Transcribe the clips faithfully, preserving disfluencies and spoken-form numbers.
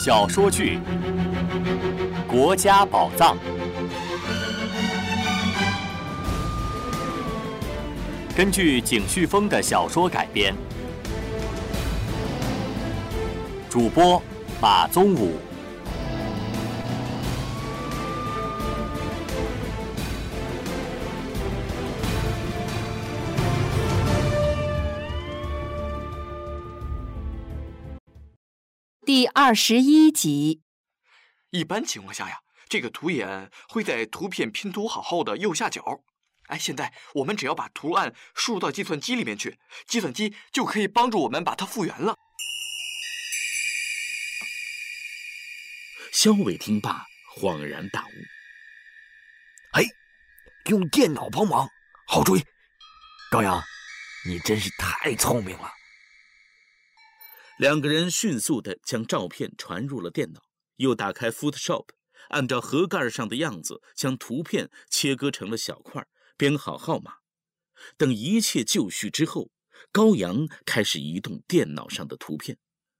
小说剧《国家宝藏》，根据景旭峰的小说改编，主播马宗武。 第二十一集。 一般情况下呀，这个图眼会在图片拼图好后的右下角。哎，现在我们只要把图案输入到计算机里面去，计算机就可以帮助我们把它复原了。 萧伟听罢恍然大悟， 嘿，用电脑帮忙，好主意！高阳，你真是太聪明了。 两个人迅速地将照片传入了电脑，又打开 Photoshop， 按照盒盖上的样子将图片切割成了小块，编好号码。等一切就绪之后，高阳开始移动电脑上的图片。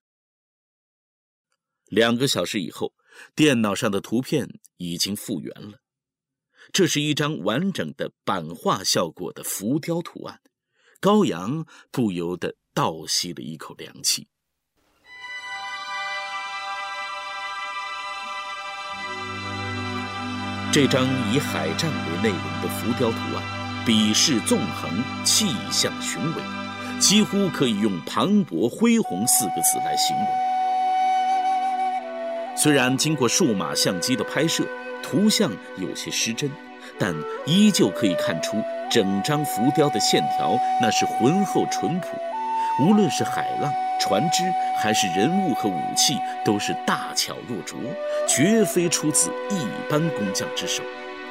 两个小时以后，电脑上的图片已经复原了。这是一张完整的版画效果的浮雕图案，高阳不由得倒吸了一口凉气。这张以海战为内容的浮雕图案，笔势纵横，气象雄伟，几乎可以用磅礴恢宏四个字来形容。虽然经过数码相机的拍摄，图像有些失真，但依旧可以看出整张浮雕的线条那是浑厚淳朴，无论是海浪、船只还是人物和武器，都是大巧若拙，绝非出自一般工匠之手。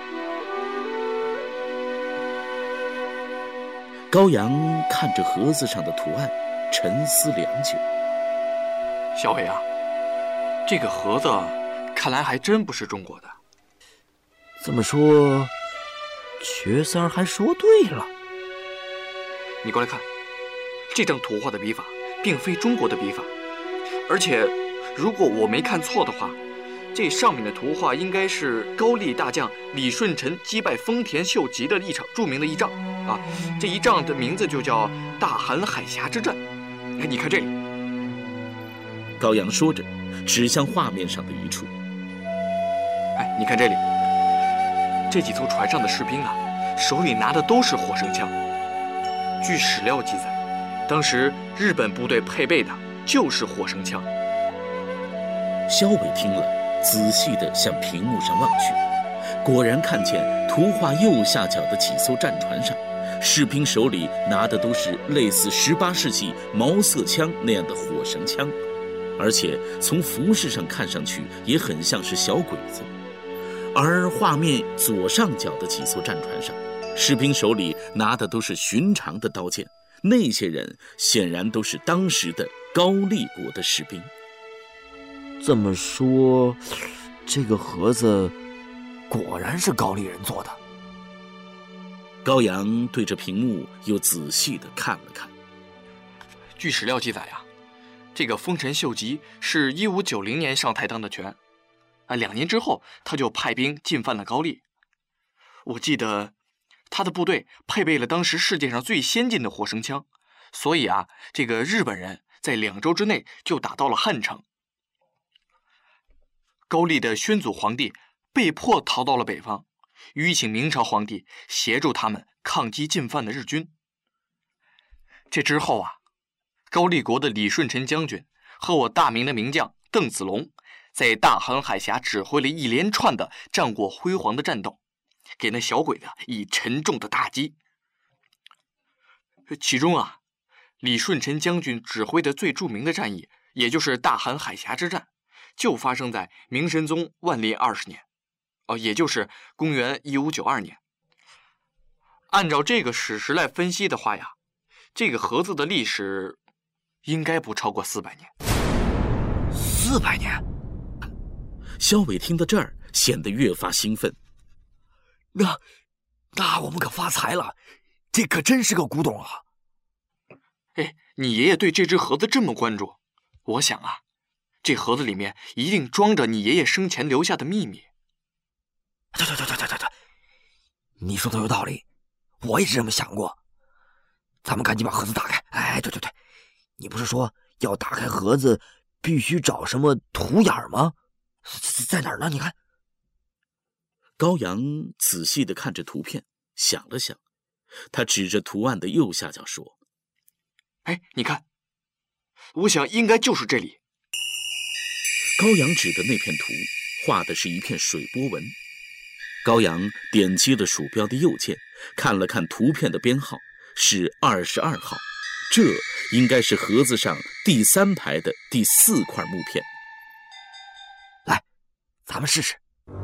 高阳看着盒子上的图案，沉思良久。 小伟啊，这个盒子看来还真不是中国的。 这么说，瘸三儿还说对了。 你过来看，这张图画的笔法并非中国的笔法，而且如果我没看错的话，这上面的图画应该是高丽大将李舜臣击败丰田秀吉的一场著名的一仗啊，这一仗的名字就叫大韩海峡之战。哎，你看这里。 高阳说着，指向画面上的一处。 哎，你看这里，这几艘船上的士兵啊，手里拿的都是火绳枪。据史料记载，当时日本部队配备的就是火绳枪。 萧伟听了，仔细地向屏幕上望去，果然看见图画右下角的几艘战船上，士兵手里拿的都是类似十八世纪毛瑟枪那样的火绳枪，而且从服饰上看上去也很像是小鬼子。而画面左上角的几艘战船上，士兵手里拿的都是寻常的刀剑，那些人显然都是当时的高丽国的士兵。 这么说，这个盒子果然是高丽人做的。 高阳对着屏幕又仔细地看了看。 据史料记载啊，这个丰臣秀吉是一五九零年上台当的权，啊，两年之后他就派兵进犯了高丽。我记得他的部队配备了当时世界上最先进的火绳枪，所以啊，这个日本人在两周之内就打到了汉城。高丽的宣祖皇帝被迫逃到了北方，吁请明朝皇帝协助他们抗击进犯的日军。这之后啊，高丽国的李舜臣将军和我大明的名将邓子龙在大韩海峡指挥了一连串的战果辉煌的战斗，给那小鬼子以沉重的打击。其中啊，李舜臣将军指挥的最著名的战役，也就是大韩海峡之战，就发生在明神宗万历二十年，哦，也就是公元一五九二年。按照这个史实来分析的话呀，这个盒子的历史应该不超过四百年。 四百年？ 萧伟听到这儿，显得越发兴奋。 那，那我们可发财了，这可真是个古董啊！ 哎，你爷爷对这只盒子这么关注，我想啊， 这盒子里面一定装着你爷爷生前留下的秘密。 对对对对对对对，你说的有道理，我也是这么想过。咱们赶紧把盒子打开。哎，对对对，你不是说要打开盒子必须找什么图眼吗？在哪儿呢？你看。 高阳仔细地看着图片，想了想，他指着图案的右下角说：“ 哎，你看，我想应该就是这里。” 高阳指的那片图画的是一片水波纹。高阳点击了鼠标的右键，看了看图片的编号是二十二号，这应该是盒子上第三排的第四块木片。 来，咱们试试。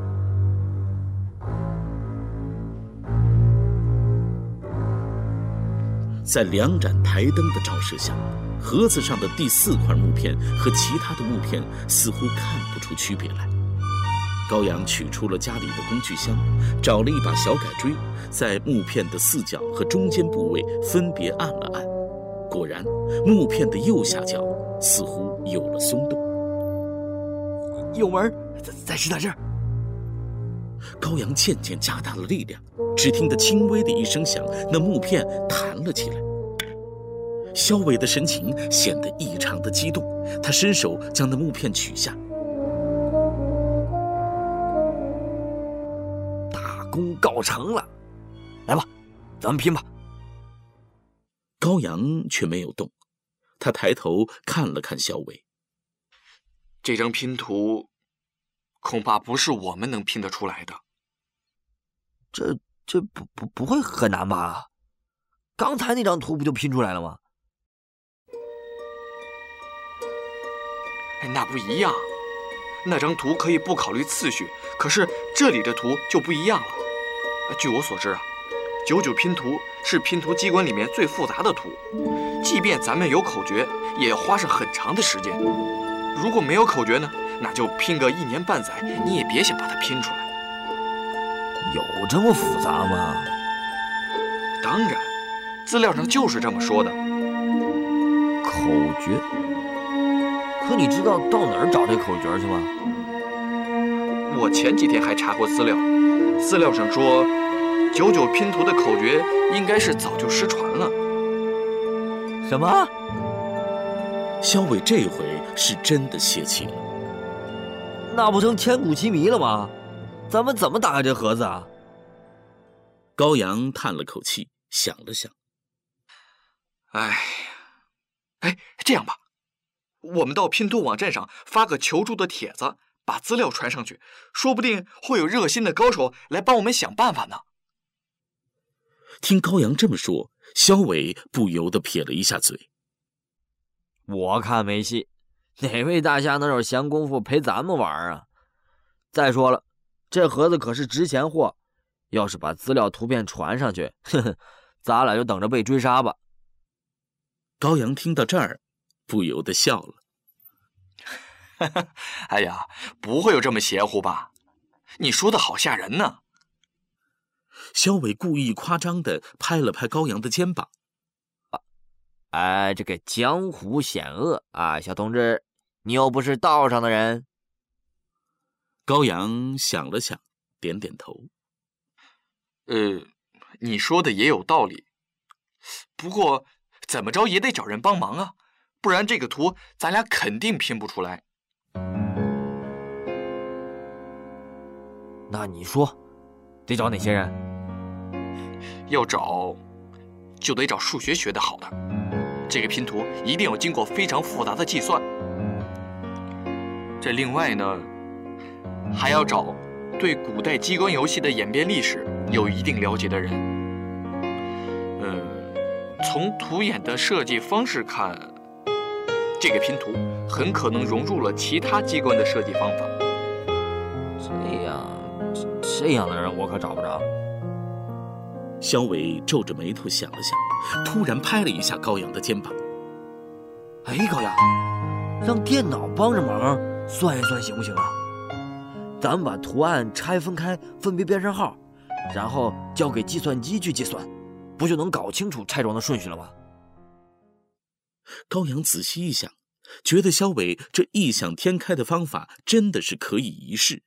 在两盏台灯的照射下，盒子上的第四块木片和其他的木片似乎看不出区别来。高阳取出了家里的工具箱，找了一把小改锥，在木片的四角和中间部位分别按了按，果然木片的右下角似乎有了松动。 有门，在是在这儿。 高阳渐渐加大了力量，只听得轻微的一声响，那木片弹了起来。萧伟的神情显得异常的激动，他伸手将那木片取下。 大功告成了，来吧，咱们拼吧。 高阳却没有动，他抬头看了看萧伟。 这张拼图恐怕不是我们能拼得出来的。 这这不不不会很难吧？刚才那张图不就拼出来了吗？ 哎，那不一样。那张图可以不考虑次序，可是这里的图就不一样了。据我所知啊，九九拼图是拼图机关里面最复杂的图，即便咱们有口诀，也要花上很长的时间。如果没有口诀呢，那就拼个一年半载，你也别想把它拼出来。 有这么复杂吗？ 当然，资料上就是这么说的。 口诀？可你知道到哪儿找这口诀去吗？ 我前几天还查过资料，资料上说，九九拼图的口诀应该是早就失传了。 什么？ 萧伟这回是真的泄气了。 那不成千古奇谜了吗？咱们怎么打开这盒子啊？ 高阳叹了口气，想了想。 哎，哎，这样吧，我们到拼图网站上发个求助的帖子，把资料传上去，说不定会有热心的高手来帮我们想办法呢。 听高阳这么说，萧伟不由得撇了一下嘴。 我看没戏，哪位大侠能有闲工夫陪咱们玩啊？再说了，这盒子可是值钱货，要是把资料图片传上去，呵呵，咱俩就等着被追杀吧。 高阳听到这儿，不由得笑了。 哎呀，不会有这么邪乎吧？你说的好吓人呢。 萧伟故意夸张地拍了拍高阳的肩膀。 哎，这个江湖险恶啊，小同志，你又不是道上的人。 高阳想了想，点点头。 呃，你说的也有道理，不过怎么着也得找人帮忙啊，不然这个图咱俩肯定拼不出来。 那你说，得找哪些人？ 要找，就得找数学学得好的。这个拼图一定要经过非常复杂的计算。这另外呢，还要找对古代机关游戏的演变历史有一定了解的人。嗯，从图眼的设计方式看，这个拼图很可能融入了其他机关的设计方法。 这样，这样的人我可找不着。 萧伟皱着眉头想了想，突然拍了一下高阳的肩膀。 哎，高阳，让电脑帮着忙算一算行不行啊？咱们把图案拆分开，分别编上号，然后交给计算机去计算，不就能搞清楚拆装的顺序了吗？ 高阳仔细一想， 觉得萧伟这异想天开的方法真的是可以一试。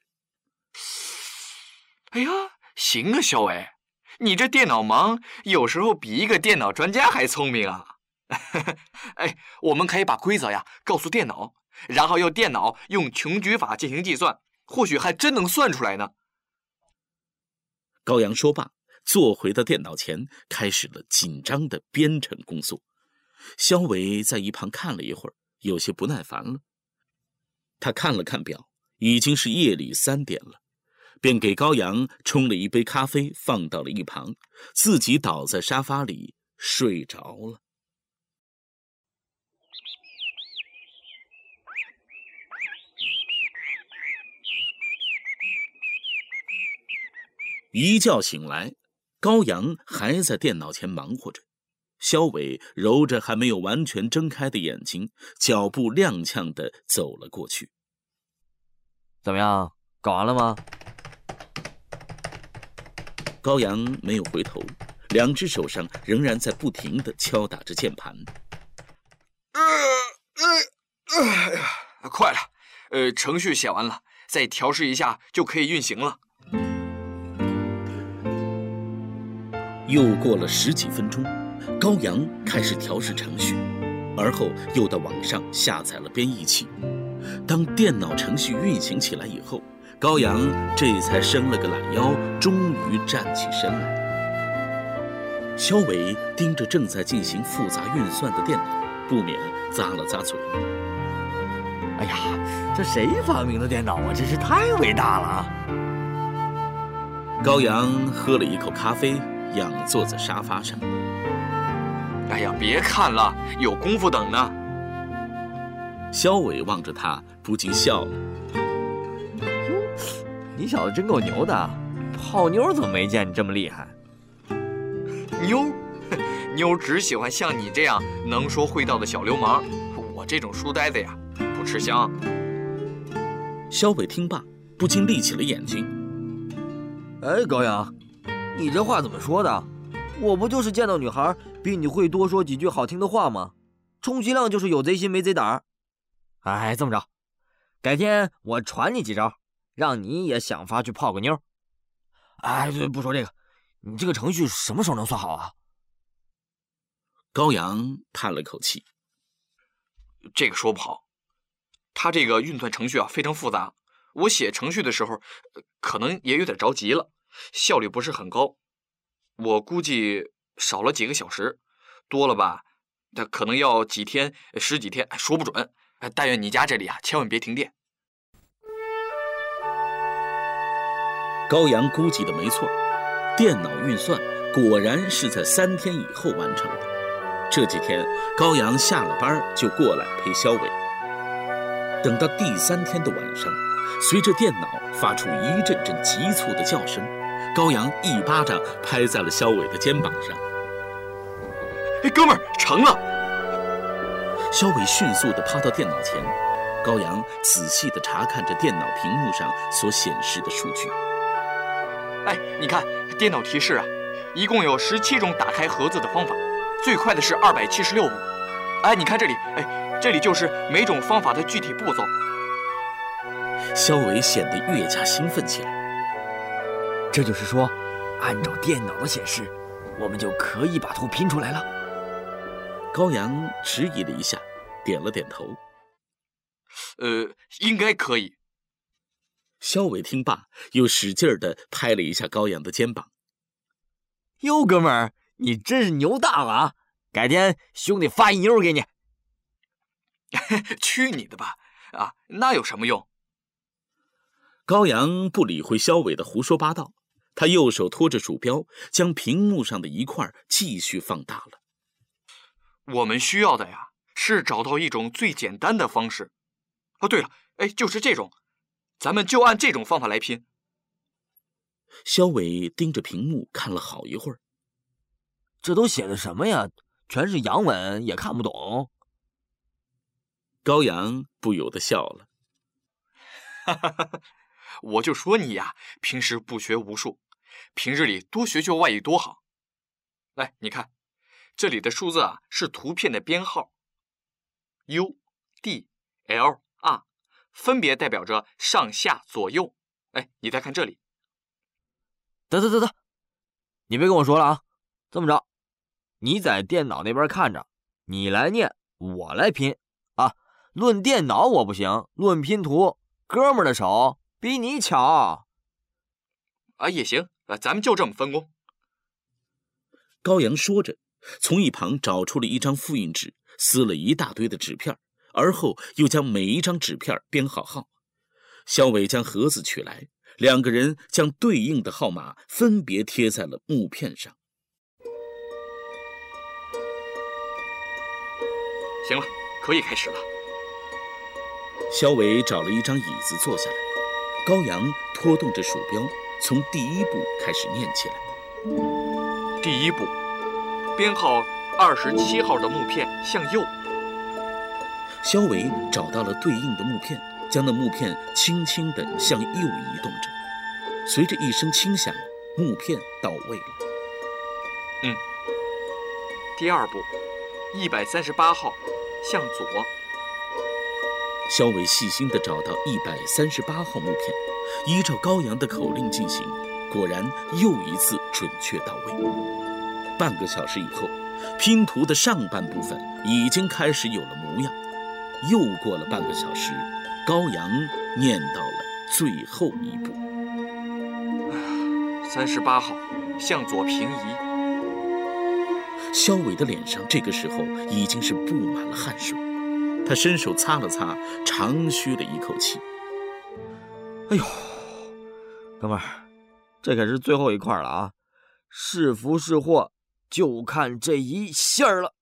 哎呀，行啊，萧伟，你这电脑盲有时候比一个电脑专家还聪明啊！哎，我们可以把规则呀告诉电脑，然后用电脑用穷举法进行计算，或许还真能算出来呢。 高阳说罢，坐回到电脑前，开始了紧张的编程工作。萧伟在一旁看了一会儿，有些不耐烦了。他看了看表，已经是夜里三点了，便给高阳冲了一杯咖啡，放到了一旁，自己倒在沙发里睡着了。一觉醒来，高阳还在电脑前忙活着。萧伟揉着还没有完全睁开的眼睛，脚步踉跄地走了过去。 怎么样，搞完了吗？ 高阳没有回头，两只手上仍然在不停地敲打着键盘。 呃呃呃呀，快了，呃，程序写完了，再调试一下就可以运行了。 又过了十几分钟，高阳开始调试程序，而后又到网上下载了编译器。当电脑程序运行起来以后，高阳这才伸了个懒腰，终于站起身来。萧伟盯着正在进行复杂运算的电脑，不免咂了咂嘴。 哎呀，这谁发明的电脑啊？真是太伟大了！ 高阳喝了一口咖啡，仰坐在沙发上。 哎呀，别看了，有功夫等呢。 萧伟望着他，不禁笑了。 你小子真够牛的，泡妞怎么没见你这么厉害？ 妞，妞只喜欢像你这样能说会道的小流氓，我这种书呆子呀，不吃香。 萧伟听罢，不禁立起了眼睛。 哎，高阳，你这话怎么说的？我不就是见到女孩比你会多说几句好听的话吗？充其量就是有贼心没贼胆。哎，这么着，改天我传你几招，让你也想法去泡个妞。哎，对，不说这个，你这个程序什么时候能算好啊？ 高阳叹了口气， 这个说不好，他这个运算程序啊非常复杂，我写程序的时候可能也有点着急了，效率不是很高。我估计少了几个小时，多了吧，那可能要几天、十几天，说不准。但愿你家这里啊，千万别停电。 高阳估计的没错，电脑运算果然是在三天以后完成的。这几天，高阳下了班就过来陪萧伟。等到第三天的晚上，随着电脑发出一阵阵急促的叫声，高阳一巴掌拍在了萧伟的肩膀上。 哎，哥们儿，成了！ 萧伟迅速地趴到电脑前，高阳仔细地查看着电脑屏幕上所显示的数据。 哎，你看电脑提示啊，一共有十七种打开盒子的方法，最快的是二百七十六步。哎，你看这里，哎，这里就是每种方法的具体步骤。 萧伟显得越加兴奋起来。 这就是说，按照电脑的显示，我们就可以把图拼出来了。 高阳迟疑了一下，点了点头。 呃，应该可以。 萧伟听罢，又使劲地拍了一下高阳的肩膀。 哟，哥们儿，你真是牛大了啊！改天兄弟发一妞给你。 去你的吧！啊，那有什么用？ 高阳不理会萧伟的胡说八道，他右手托着鼠标，将屏幕上的一块继续放大了。 我们需要的呀，是找到一种最简单的方式。哦，对了，哎，就是这种，咱们就按这种方法来拼。 萧伟盯着屏幕看了好一会儿， 这都写的什么呀？全是洋文，也看不懂。 高阳不由得笑了。 哈哈哈！我就说你呀，平时不学无术，平日里多学学外语多好。来，你看，这里的数字啊是图片的编号 ，U D、L、R， 分别代表着上下左右。哎，你再看这里。 得得得得，你别跟我说了啊！这么着，你在电脑那边看着，你来念，我来拼啊。论电脑我不行，论拼图，哥们儿的手比你巧。 啊，也行，啊，咱们就这么分工。 高阳说着，从一旁找出了一张复印纸，撕了一大堆的纸片，而后又将每一张纸片编好号。肖伟将盒子取来，两个人将对应的号码分别贴在了木片上。 行了，可以开始了。 肖伟找了一张椅子坐下来，高阳拖动着鼠标，从第一步开始念起来。 第一步，编号二十七号的木片向右。 肖伟找到了对应的木片，将那木片轻轻地向右移动着。随着一声轻响，木片到位了。 嗯。第二步，一百三十八号向左。 肖伟细心地找到一百三十八号木片，依照高阳的口令进行，果然又一次准确到位。半个小时以后，拼图的上半部分已经开始有了模样。又过了半个小时，高阳念到了最后一步。 三十八号向左平移。 肖伟的脸上这个时候已经是布满了汗水，他伸手擦了擦，长吁了一口气。 哎呦，哥们儿，这可是最后一块了啊！是福是祸，就看这一下了。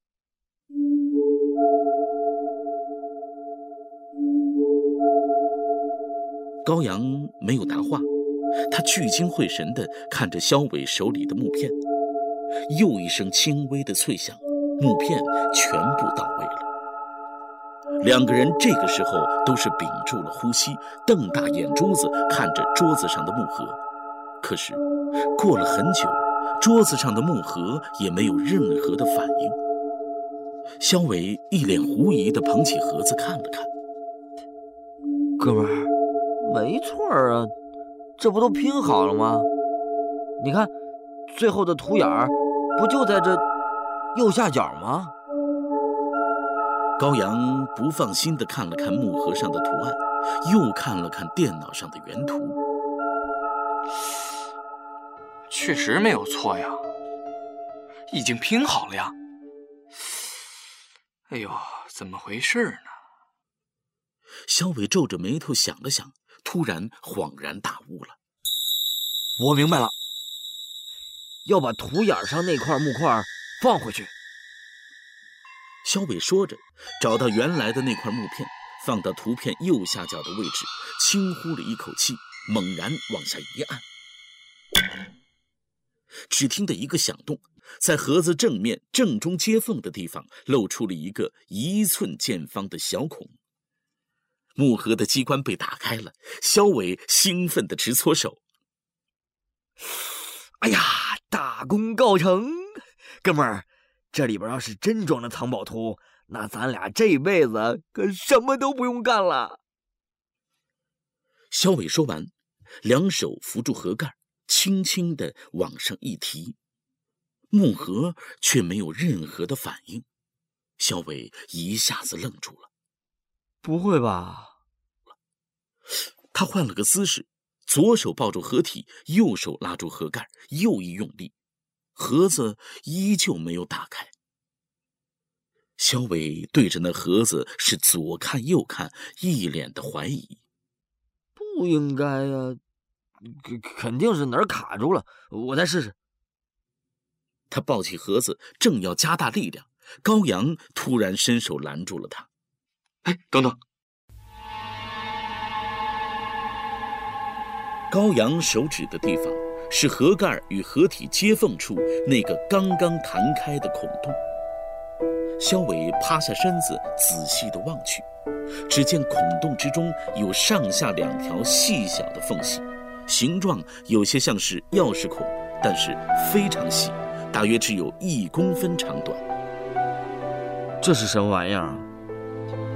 高阳没有答话，他聚精会神地看着肖伟手里的木片。又一声轻微的脆响，木片全部到位了。两个人这个时候都是屏住了呼吸，瞪大眼珠子看着桌子上的木盒。可是过了很久，桌子上的木盒也没有任何的反应。肖伟一脸狐疑地捧起盒子看了看。 哥们儿，没错啊，这不都拼好了吗？你看最后的图眼儿不就在这右下角吗？ 高阳不放心地看了看木盒上的图案，又看了看电脑上的原图。 确实没有错呀，已经拼好了呀。哎呦，怎么回事呢？ 肖伟皱着眉头想了想，突然恍然大悟了。 我明白了，要把图眼上那块木块放回去。 肖伟说着，找到原来的那块木片，放到图片右下角的位置，轻呼了一口气，猛然往下一按。只听得一个响动，在盒子正面正中接缝的地方露出了一个一寸见方的小孔。木盒的机关被打开了，肖伟兴奋地直搓手。 哎呀，大功告成！哥们儿，这里边要是真装了藏宝图，那咱俩这辈子可什么都不用干了。 肖伟说完，两手扶住盒盖，轻轻地往上一提，木盒却没有任何的反应。肖伟一下子愣住了。 不会吧？ 他换了个姿势，左手抱住盒体，右手拉住盒盖，又一用力，盒子依旧没有打开。肖伟对着那盒子是左看右看，一脸的怀疑。 不应该呀、啊，肯定是哪儿卡住了，我再试试。 他抱起盒子，正要加大力量，高阳突然伸手拦住了他。 哎，等等！ 高阳手指的地方是盒盖与盒体接缝处那个刚刚弹开的孔洞。肖伟趴下身子，仔细地望去，只见孔洞之中有上下两条细小的缝隙，形状有些像是钥匙孔，但是非常细，大约只有一公分长短。 这是什么玩意儿啊？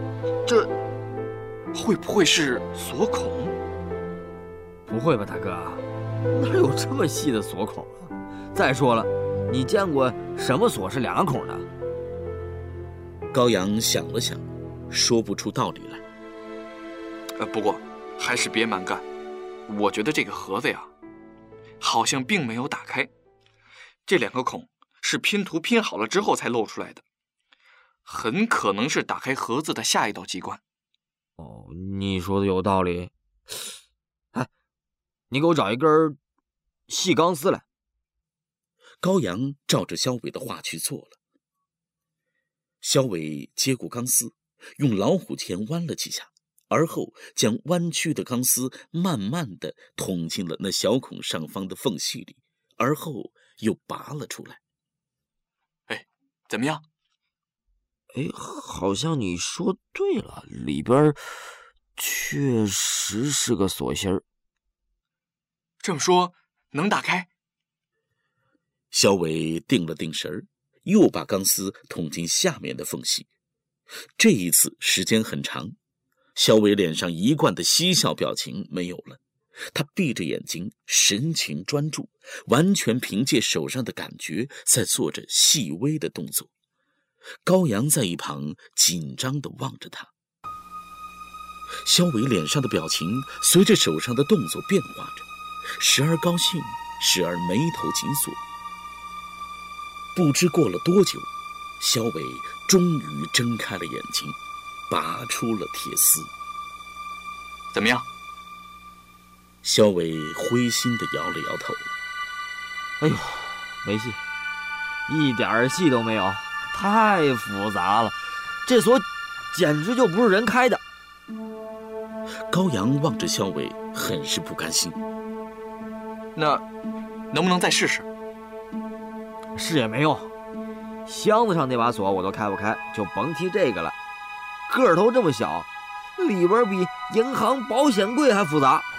这会不会是锁孔？ 不会吧，大哥，哪有这么细的锁孔啊？再说了，你见过什么锁是两个孔的？ 高阳想了想，说不出道理来。 呃，不过还是别蛮干。我觉得这个盒子呀，好像并没有打开，这两个孔是拼图拼好了之后才露出来的，很可能是打开盒子的下一道机关。 哦，你说的有道理。哎，你给我找一根细钢丝来。 高阳照着肖伟的话去做了。肖伟接过钢丝，用老虎钳弯了几下，而后将弯曲的钢丝慢慢地捅进了那小孔上方的缝隙里，而后又拔了出来。 哎，怎么样？ 哎，好像你说对了，里边确实是个锁芯儿。 这么说，能打开？ 肖伟定了定神儿，又把钢丝捅进下面的缝隙。这一次时间很长，肖伟脸上一贯的嬉笑表情没有了，他闭着眼睛，神情专注，完全凭借手上的感觉在做着细微的动作。高阳在一旁紧张地望着他。肖伟脸上的表情随着手上的动作变化着，时而高兴，时而眉头紧锁。不知过了多久，肖伟终于睁开了眼睛，拔出了铁丝。 怎么样？ 肖伟灰心地摇了摇头。 哎呦，没戏，一点戏都没有，太复杂了，这锁简直就不是人开的。 高阳望着肖伟，很是不甘心。 那能不能再试试？ 是也没用，箱子上那把锁我都开不开，就甭提这个了。个头这么小，里边比银行保险柜还复杂。